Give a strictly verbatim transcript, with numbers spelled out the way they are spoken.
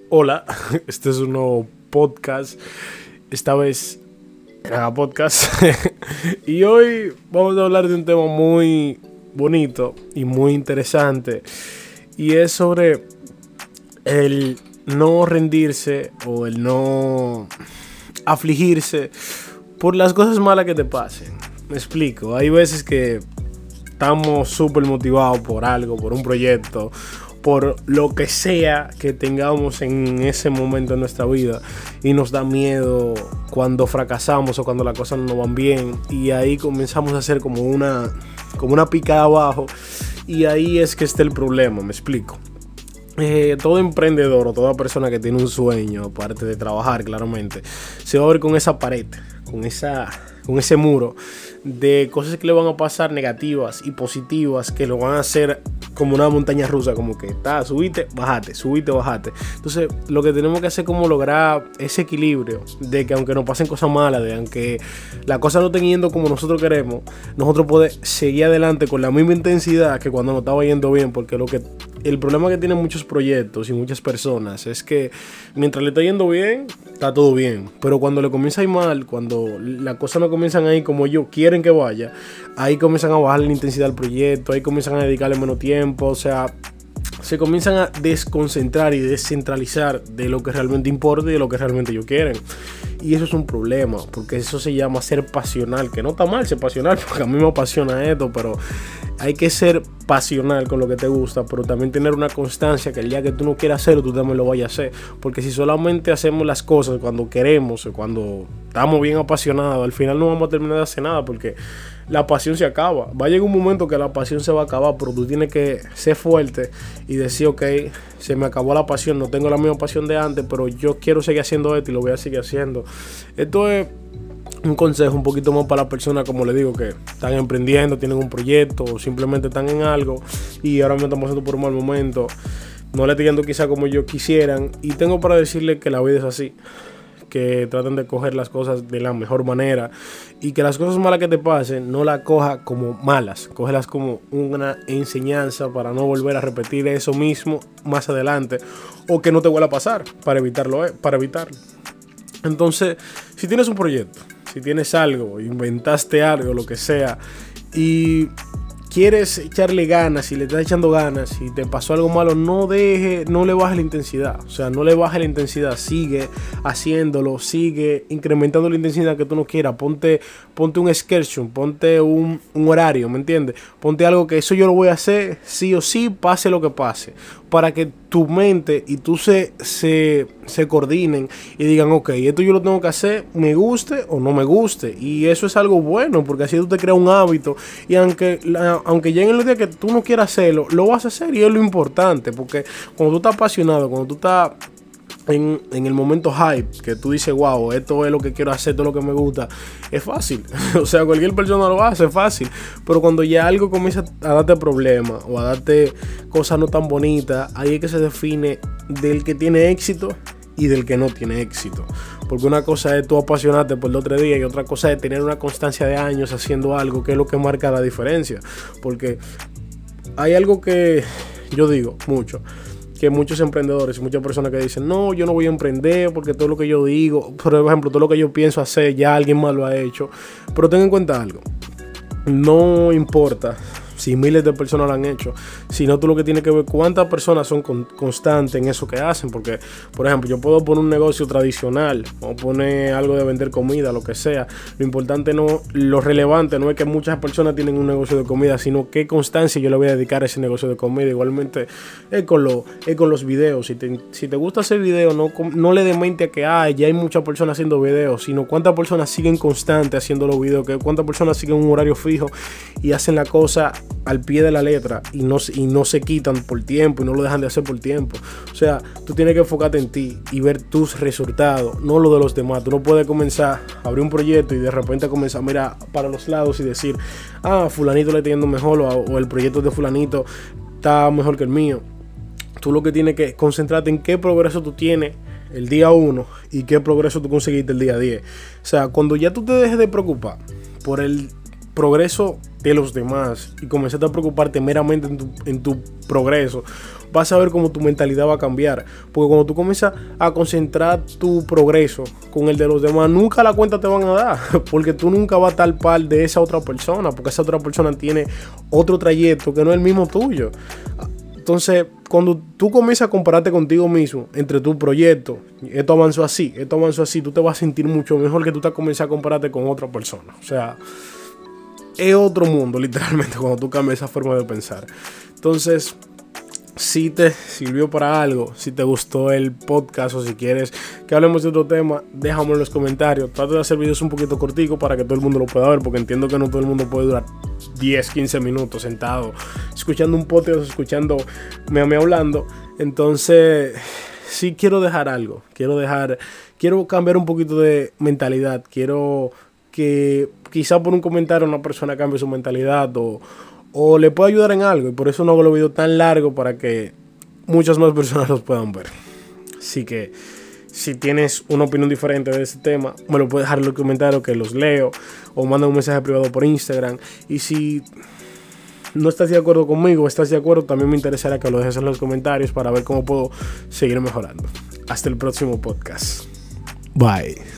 Hola, este es un nuevo podcast, esta vez en Haga Podcast. Y hoy vamos a hablar de un tema muy bonito y muy interesante, y es sobre el no rendirse o el no afligirse por las cosas malas que te pasen. Me explico, hay veces que estamos súper motivados por algo, por un proyecto, por lo que sea que tengamos en ese momento en nuestra vida, y nos da miedo cuando fracasamos o cuando las cosas no nos van bien, y ahí comenzamos a hacer como una, como una picada abajo, y ahí es que está el problema. Me explico. Eh, todo emprendedor o toda persona que tiene un sueño, aparte de trabajar claramente, se va a ver con esa pared, con esa, con ese muro de cosas que le van a pasar negativas y positivas, que lo van a hacer como una montaña rusa, como que está, subite, bajate, subite, bajate. Entonces lo que tenemos que hacer es como lograr ese equilibrio de que aunque nos pasen cosas malas, de aunque la cosa no esté yendo como nosotros queremos, nosotros podemos seguir adelante con la misma intensidad que cuando nos estaba yendo bien. Porque lo que el problema que tienen muchos proyectos y muchas personas es que mientras le está yendo bien, está todo bien, pero cuando le comienza a ir mal, cuando las cosas no comienzan a ir como ellos quieren que vaya, ahí comienzan a bajar la intensidad del proyecto, ahí comienzan a dedicarle menos tiempo, o sea, se comienzan a desconcentrar y descentralizar de lo que realmente importa y de lo que realmente ellos quieren. Y eso es un problema, porque eso se llama ser pasional, que no está mal ser pasional, porque a mí me apasiona esto, pero hay que ser pasional con lo que te gusta, pero también tener una constancia que el día que tú no quieras hacerlo, tú también lo vayas a hacer. Porque si solamente hacemos las cosas cuando queremos o cuando estamos bien apasionados, al final no vamos a terminar de hacer nada, porque la pasión se acaba. Va a llegar un momento que la pasión se va a acabar, pero tú tienes que ser fuerte y decir, ok, se me acabó la pasión, no tengo la misma pasión de antes, pero yo quiero seguir haciendo esto y lo voy a seguir haciendo. Esto es un consejo un poquito más para las personas, como les digo, que están emprendiendo, tienen un proyecto o simplemente están en algo y ahora me están pasando por un mal momento, no le estoy yendo quizá como ellos quisieran, y tengo para decirles que la vida es así, que traten de coger las cosas de la mejor manera, y que las cosas malas que te pasen no las cojas como malas, cógelas como una enseñanza para no volver a repetir eso mismo más adelante, o que no te vuelva a pasar, para evitarlo, eh, para evitarlo. Entonces, si tienes un proyecto, si tienes algo, inventaste algo, lo que sea, y quieres echarle ganas, si le estás echando ganas, si te pasó algo malo, no deje, no le bajes la intensidad. O sea, no le bajes la intensidad, sigue haciéndolo, sigue incrementando la intensidad que tú no quieras. Ponte, ponte un schedule, ponte un, un horario, ¿me entiendes? Ponte algo que eso yo lo voy a hacer sí o sí, pase lo que pase, para que tu mente y tú se, se, se coordinen y digan, ok, esto yo lo tengo que hacer, me guste o no me guste. Y eso es algo bueno, porque así tú te creas un hábito, y aunque, la, aunque lleguen los días que tú no quieras hacerlo, lo vas a hacer, y es lo importante. Porque cuando tú estás apasionado, cuando tú estás En, en el momento hype, que tú dices, wow, esto es lo que quiero hacer, esto es lo que me gusta, es fácil. O sea, cualquier persona lo hace, es fácil. Pero cuando ya algo comienza a darte problemas o a darte cosas no tan bonitas, ahí es que se define del que tiene éxito y del que no tiene éxito. Porque una cosa es tú apasionarte por el otro día, y otra cosa es tener una constancia de años haciendo algo, que es lo que marca la diferencia. Porque hay algo que yo digo mucho, que muchos emprendedores y muchas personas que dicen, no, yo no voy a emprender porque todo lo que yo digo, por ejemplo, todo lo que yo pienso hacer, ya alguien más lo ha hecho. Pero ten en cuenta algo, no importa si miles de personas lo han hecho, sino tú lo que tienes que ver cuántas personas son con, constantes en eso que hacen. Porque, por ejemplo, yo puedo poner un negocio tradicional o poner algo de vender comida, lo que sea. Lo importante, no, lo relevante no es que muchas personas tienen un negocio de comida, sino qué constancia yo le voy a dedicar a ese negocio de comida. Igualmente es con, lo, es con los videos. Si te, si te gusta hacer videos, no, no le des mente a que ah, ya hay muchas personas haciendo videos, sino cuántas personas siguen constantes haciendo los videos, que cuántas personas siguen un horario fijo y hacen la cosa al pie de la letra, y no, y no se quitan por tiempo y no lo dejan de hacer por tiempo. O sea, tú tienes que enfocarte en ti y ver tus resultados, no lo de los demás. Tú no puedes comenzar a abrir un proyecto y de repente comenzar a mirar para los lados y decir, ah, fulanito le está yendo mejor, o, o el proyecto de fulanito está mejor que el mío. Tú lo que tienes que concentrarte en qué progreso tú tienes el día uno y qué progreso tú conseguiste el día diez. O sea, cuando ya tú te dejes de preocupar por el progreso de los demás y comenzaste a preocuparte meramente en tu, en tu progreso, vas a ver cómo tu mentalidad va a cambiar. Porque cuando tú comienzas a concentrar tu progreso con el de los demás, nunca la cuenta te van a dar. Porque tú nunca vas a estar par de esa otra persona. Porque esa otra persona tiene otro trayecto que no es el mismo tuyo. Entonces, cuando tú comienzas a compararte contigo mismo entre tu proyecto, esto avanzó así, esto avanzó así, tú te vas a sentir mucho mejor que tú te comienzas a compararte con otra persona. O sea, es otro mundo, literalmente, cuando tú cambias esa forma de pensar. Entonces, si te sirvió para algo, si te gustó el podcast o si quieres que hablemos de otro tema, déjame en los comentarios. Trato de hacer videos un poquito corticos para que todo el mundo lo pueda ver, porque entiendo que no todo el mundo puede durar diez, quince minutos sentado escuchando un podcast o escuchando me, me hablando. Entonces, sí quiero dejar algo, quiero dejar, quiero cambiar un poquito de mentalidad, quiero que quizá por un comentario una persona cambie su mentalidad o o le puede ayudar en algo, y por eso no hago los videos tan largos, para que muchas más personas los puedan ver. Así que si tienes una opinión diferente de este tema, me lo puedes dejar en los comentarios, que los leo, o manda un mensaje privado por Instagram. Y si no estás de acuerdo conmigo o estás de acuerdo, también me interesará que lo dejes en los comentarios para ver cómo puedo seguir mejorando. Hasta el próximo podcast. Bye.